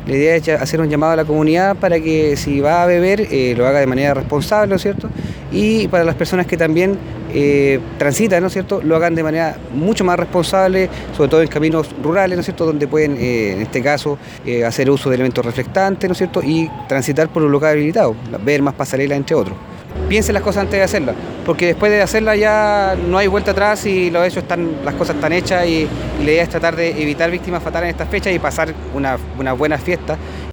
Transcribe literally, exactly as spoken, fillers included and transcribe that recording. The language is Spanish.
La idea es ya hacer un llamado a la comunidad para que si va a beber eh, lo haga de manera responsable, ¿no es cierto? Y para las personas que también eh, transitan, ¿no es cierto?, lo hagan de manera mucho más responsable, sobre todo en caminos rurales, ¿no es cierto?, donde pueden, eh, en este caso, eh, hacer uso de elementos reflectantes, ¿no es cierto?, y transitar por un lugar habilitado, ver más pasarelas, entre otros. Piensen las cosas antes de hacerlas, porque después de hacerlas ya no hay vuelta atrás y los hechos están, las cosas están hechas y, y la idea es tratar de evitar víctimas fatales en estas fechas y pasar una, una buena fiesta.